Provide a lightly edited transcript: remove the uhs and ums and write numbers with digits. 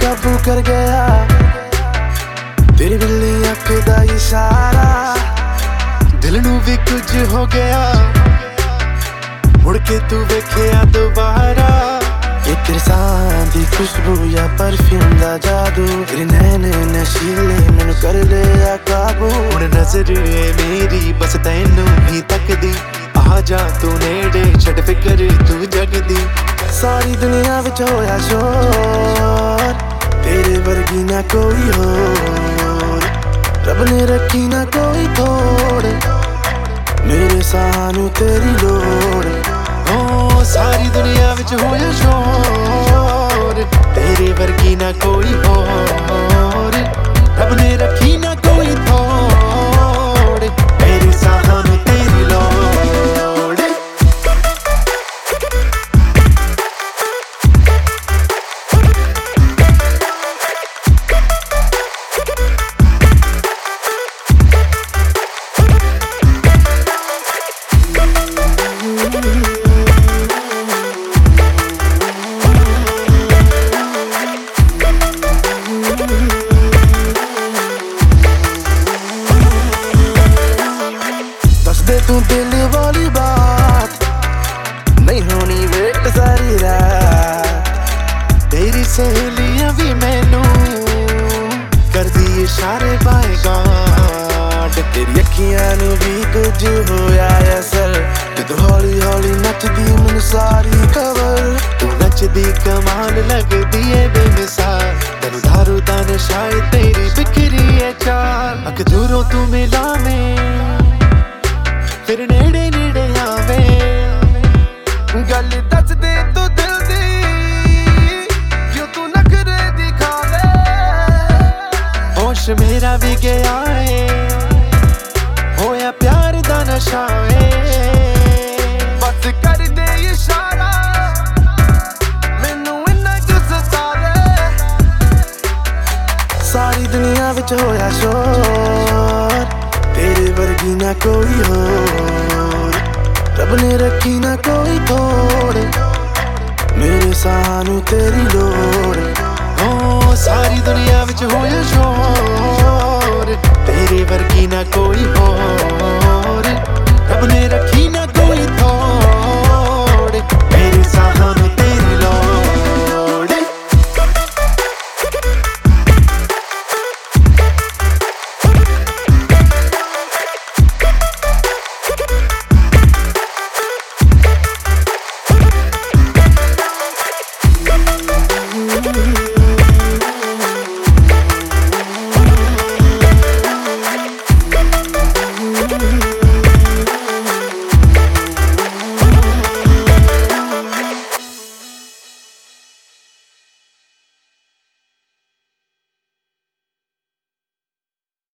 काबू कर गया तेरी बिल्ली अख दा इशारा दिल नू भी कुछ हो गया मुड़ के तू वेखिया दोबारा ये तेरे सां दी खुशबू या परफ्यूम दा जादू तेरे नैने नशीले मैनू कर लिया काबू हुण नजर है मेरी बस तैनू ही तकदी आ जा तू नेड़े छड़ फिकर तू जगदी सारी दुनिया विच होया शोर तेरे वर्गी ना कोई होर रब ने रखी ना कोई थोड़ मेरे सानू तेरी लोड़ ओ सारी दुनिया विच होया शोर तेरे वर्गी ना कोई होर रब ने रखी ना कोई थोड़ मेरे सानू तेरी लोड़ तू दिल वाली बात नहीं होनी वेट सारी रात तेरी सहेलियां भी मैनू कर दी इशारे बाय गॉड तेरी अखियां नू भी कुछ होया असल तू हौली हौली नचदी मैनू सारी खबर तू नचदी कमाल लगदी है बेमिसाल तेनू दारू दा नशा तेरी बिखरी है चाल अख दूरों तू मिलावे फिर नेड़े नेड़े आवे गल दस दे तू दिल दी क्यों तू नखरे दिखावे होश मेरा भी गया है होया प्यार दा नशा है बस कर दे इशारा मैनू इन्ना क्यों सतावे सारी दुनिया विच होया शोर तेरे वर्गी ना कोई होर रब ने रखी ना कोई थोड़ मेरे सानू तेरी लोड़ ओ सारी दुनिया विच होया शोर तेरे वर्गी ना कोई होर